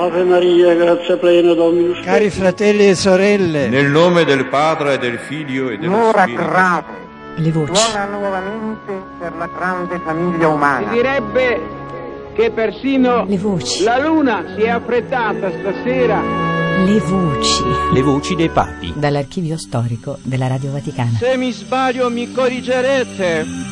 Ave Maria, grazia plena, Dominus tecum. Cari fratelli e sorelle, nel nome del Padre e del Figlio e dello Spirito. grave. Le voci. Suona nuovamente per la grande famiglia umana. Si direbbe che persino le voci. La luna si è affrettata stasera. Le voci. Le voci dei papi. Dall'archivio storico della Radio Vaticana. Se mi sbaglio mi corrigerete.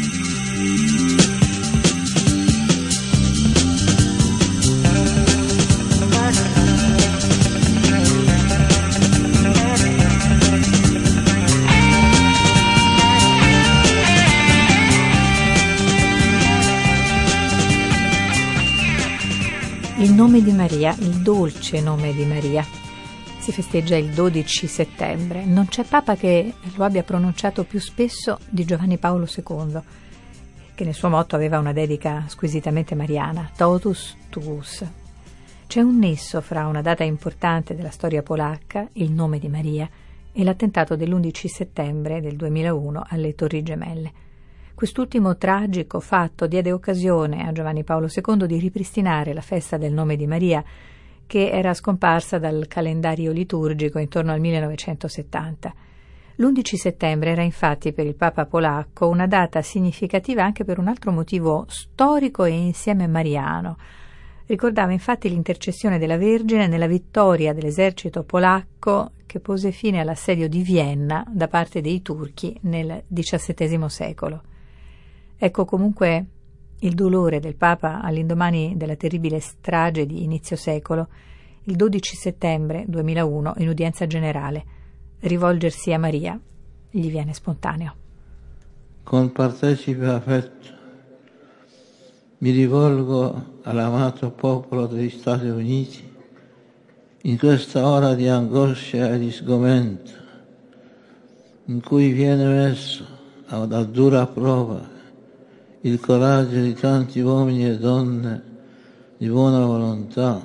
Il nome di Maria, il dolce nome di Maria, si festeggia il 12 settembre. Non c'è papa che lo abbia pronunciato più spesso di Giovanni Paolo II, che nel suo motto aveva una dedica squisitamente mariana, Totus Tuus. C'è un nesso fra una data importante della storia polacca, il nome di Maria, e l'attentato dell'11 settembre del 2001 alle Torri Gemelle. Quest'ultimo tragico fatto diede occasione a Giovanni Paolo II di ripristinare la festa del nome di Maria, che era scomparsa dal calendario liturgico intorno al 1970. L'11 settembre era infatti per il Papa polacco una data significativa anche per un altro motivo storico e insieme mariano. Ricordava infatti l'intercessione della Vergine nella vittoria dell'esercito polacco che pose fine all'assedio di Vienna da parte dei turchi nel XVII secolo. Ecco comunque il dolore del Papa all'indomani della terribile strage di inizio secolo, il 12 settembre 2001 in udienza generale. Rivolgersi a Maria gli viene spontaneo. Con partecipe affetto mi rivolgo all'amato popolo degli Stati Uniti in questa ora di angoscia e di sgomento in cui viene messo a una dura prova il coraggio di tanti uomini e donne di buona volontà.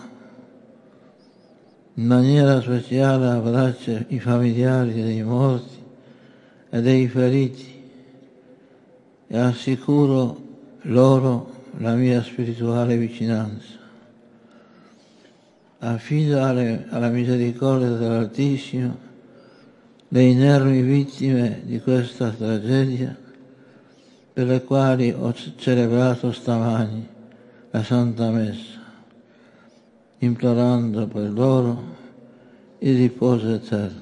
In maniera speciale abbraccio i familiari dei morti e dei feriti e assicuro loro la mia spirituale vicinanza. Affido alla misericordia dell'Altissimo le inermi vittime di questa tragedia per le quali ho celebrato stamani la Santa Messa, implorando per loro il riposo eterno.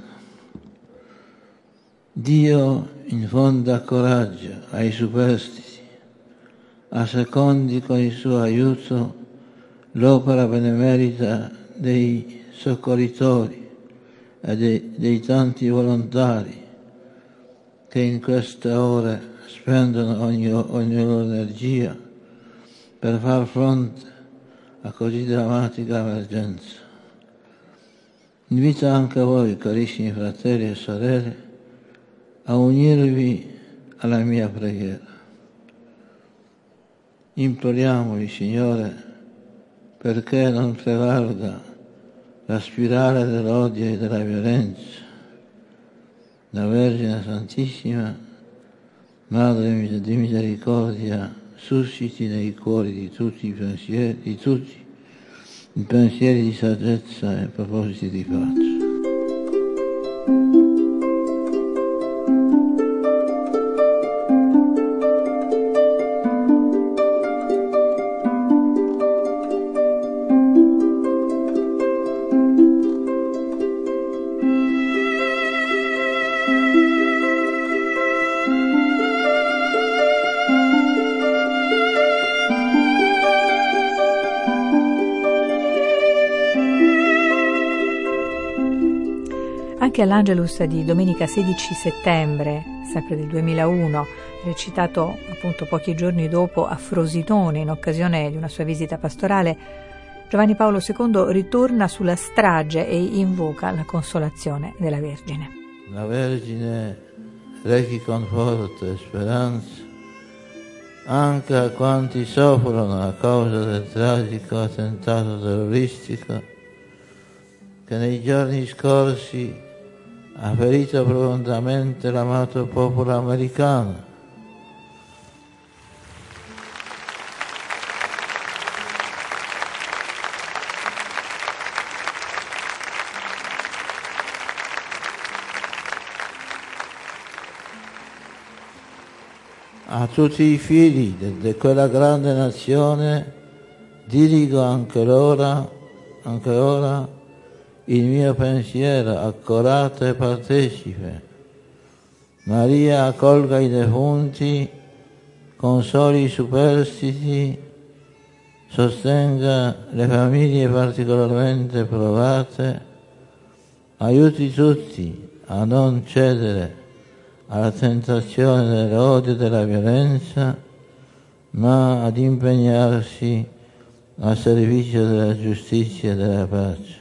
Dio infonda coraggio ai superstiti, assecondi con il suo aiuto l'opera benemerita dei soccorritori e dei tanti volontari che in queste ore spendono ogni loro energia per far fronte a così drammatica emergenza. Invito anche voi, carissimi fratelli e sorelle, a unirvi alla mia preghiera. Imploriamoli, Signore, perché non prevalga la spirale dell'odio e della violenza. La Vergine Santissima, Madre di misericordia, susciti nei cuori di tutti i pensieri di saggezza e propositi di pace. Anche all'Angelus di domenica 16 settembre, sempre del 2001, recitato appunto pochi giorni dopo a Frosinone in occasione di una sua visita pastorale, Giovanni Paolo II ritorna sulla strage e invoca la consolazione della Vergine. La Vergine rechi conforto e speranza anche a quanti soffrono a causa del tragico attentato terroristico che nei giorni scorsi ha ferito profondamente l'amato popolo americano. A tutti i figli di quella grande nazione dirigo anche ora il mio pensiero accorato e partecipe. Maria accolga i defunti, consoli i superstiti, sostenga le famiglie particolarmente provate, aiuti tutti a non cedere alla tentazione dell'odio e della violenza, ma ad impegnarsi al servizio della giustizia e della pace.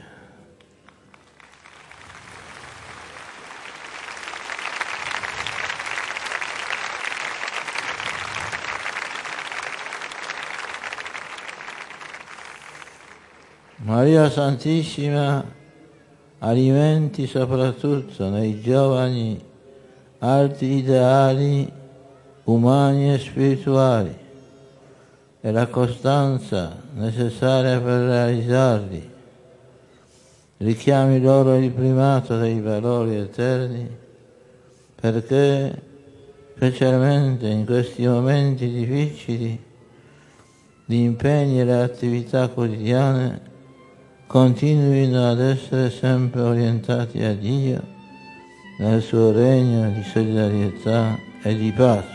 Maria Santissima alimenti soprattutto nei giovani alti ideali umani e spirituali e la costanza necessaria per realizzarli. Richiami loro il primato dei valori eterni, perché specialmente in questi momenti difficili gli impegni e le attività quotidiane continuino ad essere sempre orientati a Dio nel suo regno di solidarietà e di pace.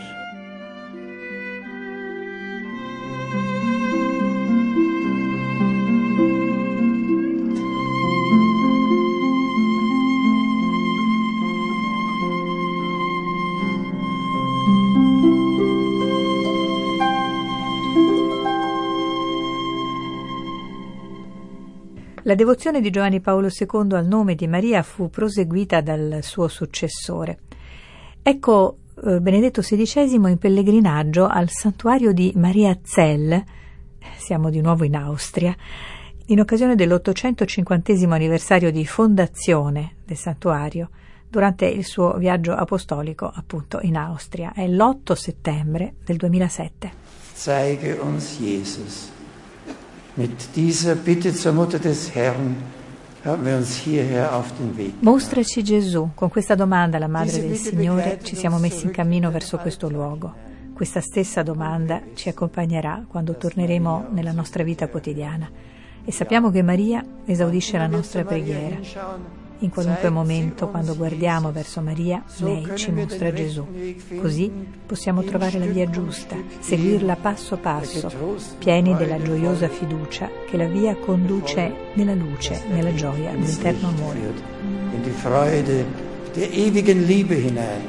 La devozione di Giovanni Paolo II al nome di Maria fu proseguita dal suo successore. Ecco Benedetto XVI in pellegrinaggio al santuario di Mariazell, siamo di nuovo in Austria, in occasione dell'850° anniversario di fondazione del santuario, durante il suo viaggio apostolico appunto in Austria. È l'8 settembre del 2007. Zeige uns Jesus. Mit dieser Bitte zur Mutter des Herrn haben wir uns hierher auf den Weg. Mostraci Gesù. Con questa domanda alla Madre del Signore ci siamo messi in cammino verso questo luogo. Questa stessa domanda ci accompagnerà quando torneremo nella nostra vita quotidiana. E sappiamo che Maria esaudisce la nostra preghiera. In qualunque momento, quando guardiamo verso Maria, lei ci mostra Gesù. Così possiamo trovare la via giusta, seguirla passo passo, pieni della gioiosa fiducia che la via conduce nella luce, nella gioia dell'eterno amore. In die Freude der ewigen Liebe hinein.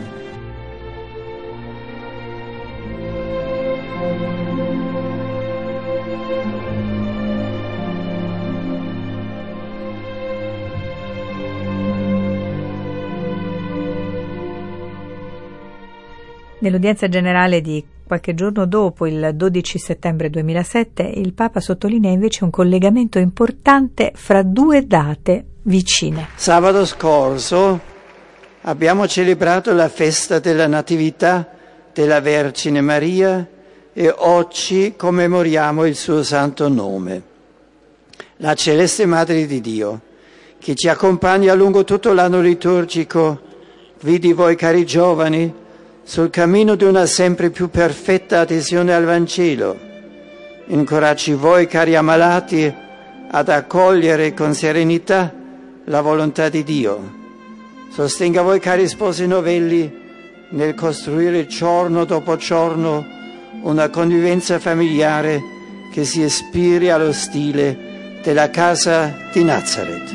Nell'udienza generale di qualche giorno dopo, il 12 settembre 2007, il Papa sottolinea invece un collegamento importante fra due date vicine. Sabato scorso abbiamo celebrato la festa della Natività della Vergine Maria e oggi commemoriamo il suo santo nome. La Celeste Madre di Dio, che ci accompagna lungo tutto l'anno liturgico, vidi voi cari giovani sul cammino di una sempre più perfetta adesione al Vangelo. Incoraggi voi, cari ammalati, ad accogliere con serenità la volontà di Dio. Sostenga voi, cari sposi novelli, nel costruire giorno dopo giorno una convivenza familiare che si ispiri allo stile della casa di Nazareth.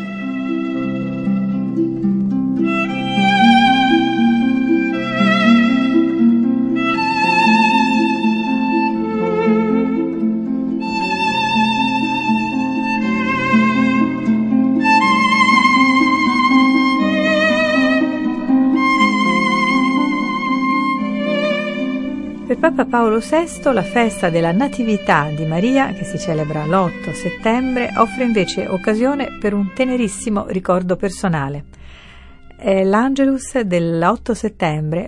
Per Papa Paolo VI la festa della Natività di Maria, che si celebra l'8 settembre, offre invece occasione per un tenerissimo ricordo personale. È l'Angelus dell'8 settembre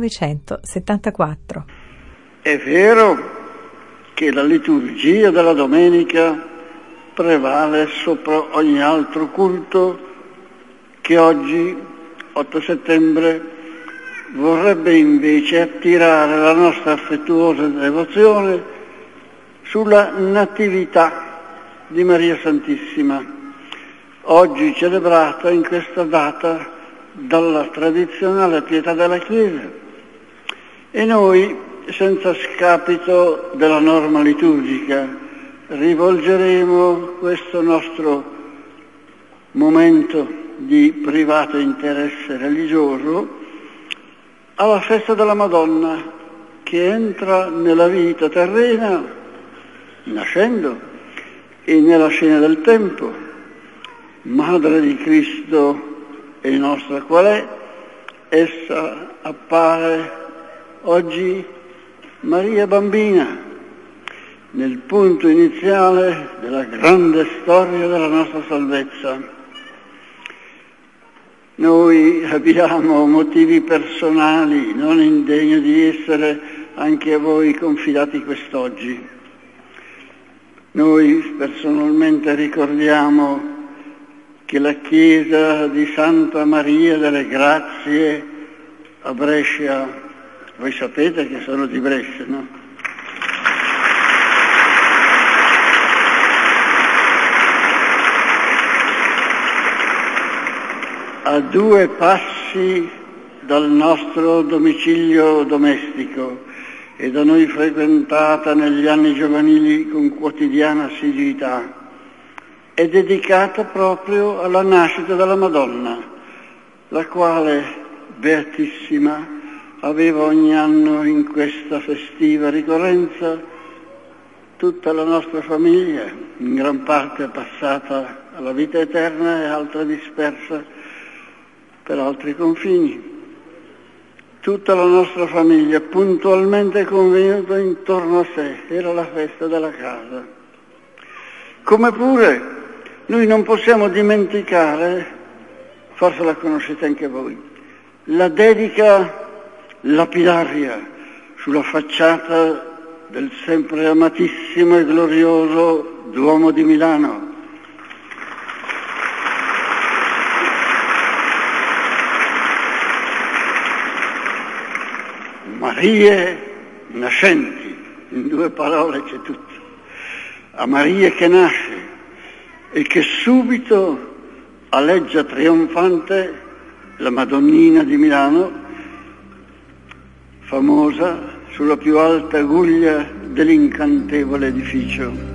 1974. È vero che la liturgia della domenica prevale sopra ogni altro culto, che oggi, 8 settembre, vorrebbe invece attirare la nostra affettuosa devozione sulla Natività di Maria Santissima, oggi celebrata in questa data dalla tradizionale pietà della Chiesa. E noi, senza scapito della norma liturgica, rivolgeremo questo nostro momento di privato interesse religioso alla festa della Madonna, che entra nella vita terrena nascendo e nella scena del tempo, Madre di Cristo e nostra qual è. Essa appare oggi Maria bambina, nel punto iniziale della grande storia della nostra salvezza. Noi abbiamo motivi personali non indegni di essere anche a voi confidati quest'oggi. Noi personalmente ricordiamo che la chiesa di Santa Maria delle Grazie a Brescia, voi sapete che sono di Brescia, no? A 2 passi dal nostro domicilio domestico e da noi frequentata negli anni giovanili con quotidiana assiduità, è dedicata proprio alla nascita della Madonna, la quale, beatissima, aveva ogni anno in questa festiva ricorrenza tutta la nostra famiglia, in gran parte passata alla vita eterna e altra dispersa per altri confini. Tutta la nostra famiglia puntualmente convenuta intorno a sé, era la festa della casa. Come pure noi non possiamo dimenticare, forse la conoscete anche voi, la dedica lapidaria sulla facciata del sempre amatissimo e glorioso Duomo di Milano. Marie nascenti, in 2 parole c'è tutto. A Maria che nasce e che subito aleggia trionfante la Madonnina di Milano, famosa sulla più alta guglia dell'incantevole edificio.